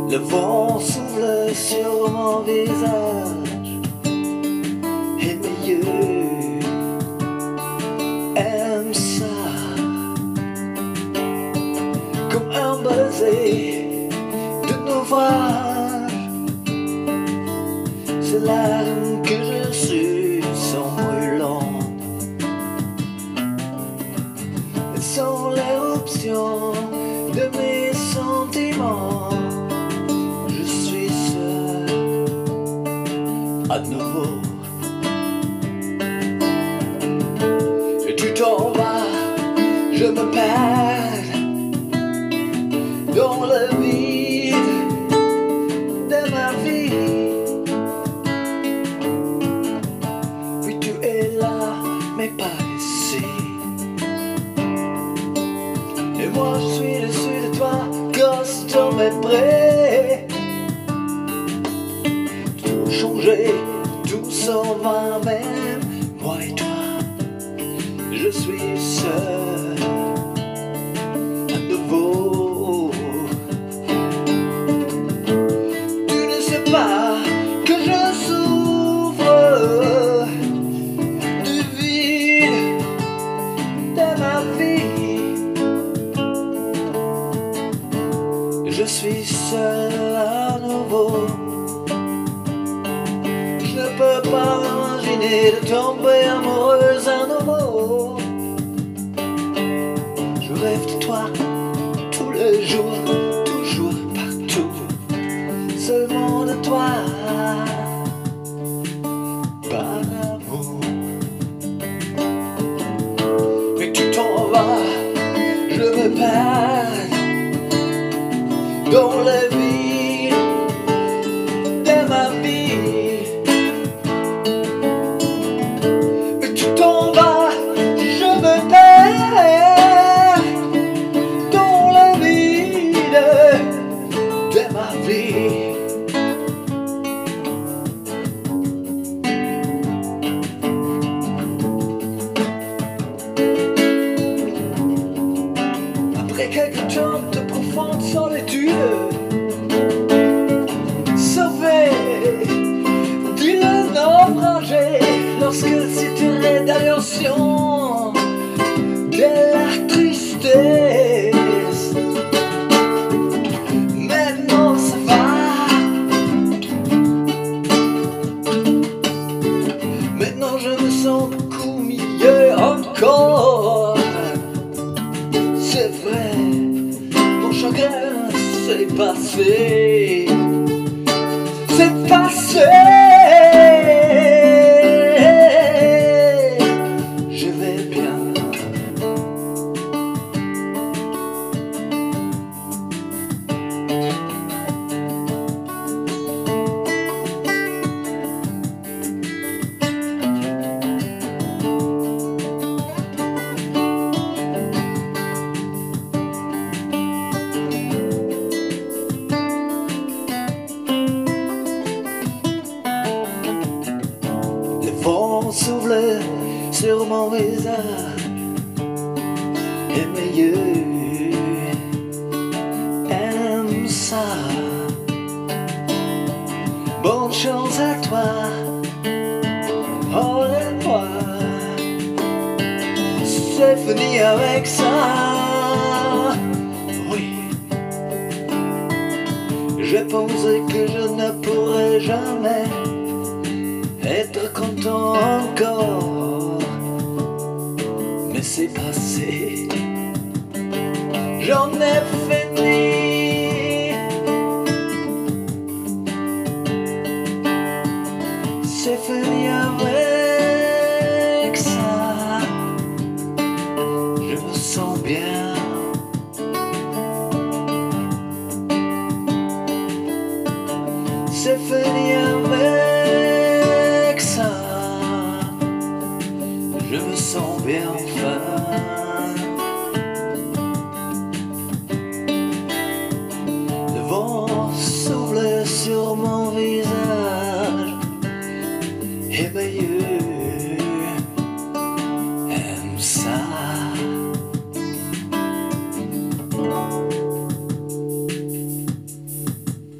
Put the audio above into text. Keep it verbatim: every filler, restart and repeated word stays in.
Le vent souffle sur mon visage et mes yeux aiment ça. Comme un baiser de naufrage, ces larmes que je suis sont brûlantes. Elles sont l'éruption de mes sentiments. Je suis seul à nouveau. Et tu t'en vas, je me perds dans le vide de ma vie. Oui, tu es là, mais pas ici. Et moi je suis dessus de toi, costaud mais prêt. Tout changer, tout s'en va, même moi et toi. Je suis seul à nouveau. Tu ne sais pas que je souffre du vide de ma vie. Je suis seul à nouveau. Je ne peux pas m'imaginer de tomber amoureuse à nouveau. Je rêve de toi tous les jours, toujours, partout. Seulement de toi, par amour. Mais tu t'en vas, je me perds dans la vie de ma vie. Mais tu t'en vas, je me perds dans la vie de, de ma vie. Après quelques temps de profonde solitude, sauvé, dit le naufragé, lorsque s'y tirait d'allusion de la tristesse. Maintenant ça va, maintenant je me sens beaucoup mieux encore. C'est vrai, mon chagrin c'est passé, c'est passé. Je vais bien. Le vent souffle sur mon visage et mes yeux aiment ça. Bonne chance à toi, oh et moi, c'est fini avec ça. Oui, je pensais que je ne pourrais jamais être content encore, mais c'est passé, j'en ai fini. C'est fini avec ça. Je me sens bien. C'est fini avec ça. Je me sens bien enfin. Le vent souffle sur mon